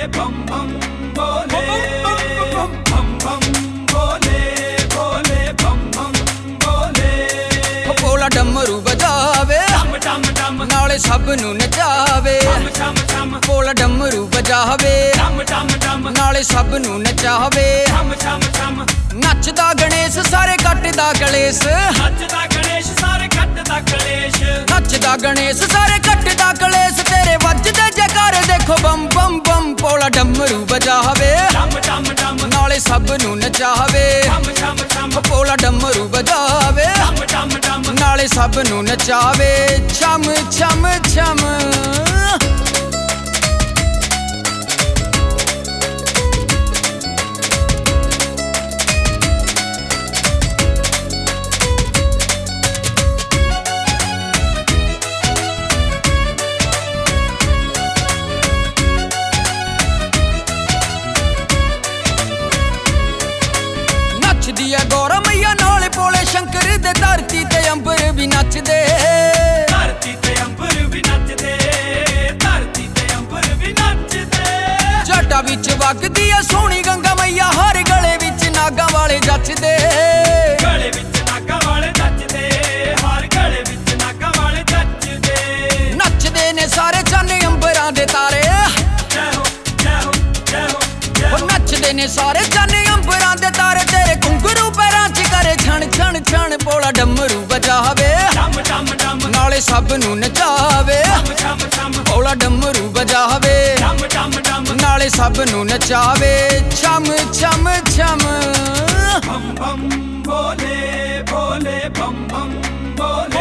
बम बम बोले, बम बम बोले बोले बम बम बोले। भोला डमरू बजावे डम डम नाले सब नू नचावे। डम डम भोला डमरू बजावे डम डम नाले सब नू नचावे। डम डम नचदा गणेश सारे कटदा कलेश। नचदा गणेश सारे कटदा कलेश। नचदा गणेश सारे कटदा कलेश। तेरे वजदे जयकारे देखो बम बम बम। भोला डमरू बजावे डम डम नाले सब नू नचावे। डम भोला डमरू बजावे डम नाले सब नू नचावे। छम छम छम नचदी है गौरा मैया नाले भोले शंकर दे। धरती ते अंबर भी नचदे। धरती ते अंबर भी नचदे। धरती ते अंबर भी नचदे। जटा विच वगदी है सोहनी गंगा मैया। हर गले विच नागा वाले जचदे। गले विच नागा वाले जचदे। हर गले विच नागा वाले जचदे। नचदे ने सारे चन्न अंबरां दे तारे। जय हो जय हो जय हो जय ओ हो। नचदे ने सारे चन्न अंबरां दे तारे। तेरे घुंघरू पैरां च करे छण छण छण। भोला डमरू बजावे डम नाले सब नू नचावे। डम भोला डमरू बजावे डम नाले सब नू नचावे। छम छम छम बम बम बोले बोले बम बम बोले,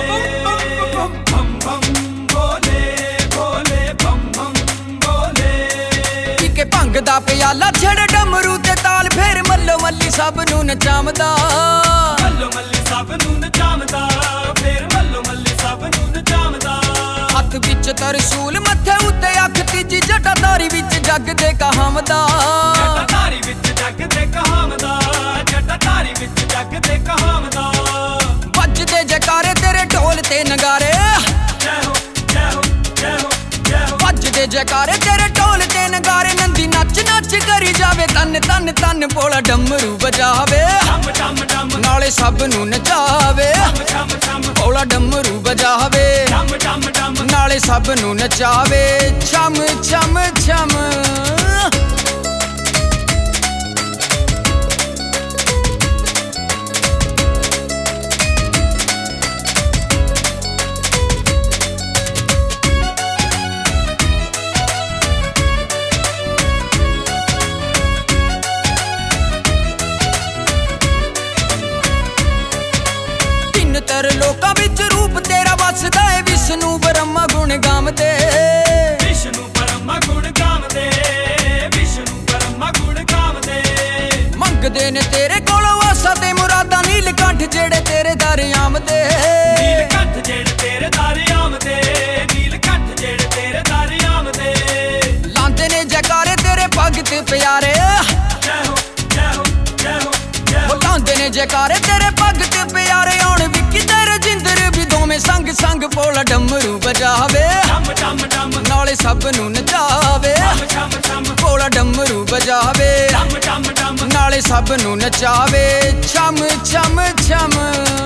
बम बम बोले बोले बम बम बोले। पी के भंग दा प्याला छड़ डमरू ते ताल। फेर मल्लो मल्ली सब नू नचावदा। मल्लो मल्ली सब नू नचावदा। फेर मल्लो मल्ली सब नू नचावदा। हथ विच तरसूल मत्थे उत्ते अख तीजी। जटाधारी विच जग दे कहावदा। जटाधारी विच जग दे कहावदा। जटाधारी विच जग दे कहावदा। ਵੱਜਦੇ ਜਕਾਰੇ ਤੇਰੇ ਢੋਲ ਤੇ ਨਗਾਰੇ। जय हो जय हो जय हो जय हो। ਵੱਜਦੇ ਜਕਾਰੇ ਤੇਰੇ ਢੋਲ ਤੇ ਨਗਾਰੇ। ਨੰਦੀ ਨੱਚ ਨੱਚ ਕਰੀ ਜਾਵੇ ਤਨ ਤਨ ਤਨ। ਭੋਲਾ ਡਮਰੂ ਬਜਾਵੇ डम ਨਾਲੇ ਸਭ ਨੂੰ ਨਚਾਵੇ। डम ਭੋਲਾ ਡਮਰੂ ਬਜਾਵੇ डम ਨਾਲੇ ਸਭ ਨੂੰ ਨਚਾਵੇ। ਛਮ ਛਮ ਛਮ ਤਰ ਲੋਕਾਂ ਵਿੱਚ ਰੂਪ ਤੇਰਾ ਵਸਦਾ ਏ। ਵਿਸ਼ਨੂੰ ਬ੍ਰਹਮਾ ਗੁਣ ਗਾਵਦੇ। विष्णु ब्रह्मा गुण गावदे। विष्णु ब्रह्मा गुण गावदे। ਮੰਗਦੇ ਨੇ ਤੇਰੇ ਕੋਲੋਂ ਆਸਾਂ ਤੇ ਮੁਰਾਦਾਂ। ਨੀਲਕੰਠ ਜਿਹੜੇ ਤੇਰੇ ਦਰ ਆਮਦੇ। नीलकंठ जेड़ तेरे दार आमदे। नीलकंठ जेड़ तेरे दार आमदे। ਲਾਂਦੇ ਨੇ ਜੈਕਾਰੇ ਤੇਰੇ ਭਗਤ ਪਿਆਰੇ। जय हो जय हो जय हो जय हो। ਲਾਂਦੇ ਨੇ ਜੈਕਾਰੇ ਤੇਰੇ ਭਗਤ ਪਿਆਰੇ। ਆਉਣ ਵਿੱਕੀ ਤੇ ਰਜਿੰਦਰ ਵੀ ਦੋਵੇਂ ਸੰਗ ਸੰਗ। ਭੋਲਾ ਡਮਰੂ ਬਜਾਵੇ डम ਨਾਲੇ ਸਭ ਨੂੰ ਨਚਾਵੇ। ਭੋਲਾ ਡਮਰੂ ਬਜਾਵੇ डम ਨਾਲੇ ਸਭ ਨੂੰ ਨਚਾਵੇ। ਛਮ ਛਮ ਛਮ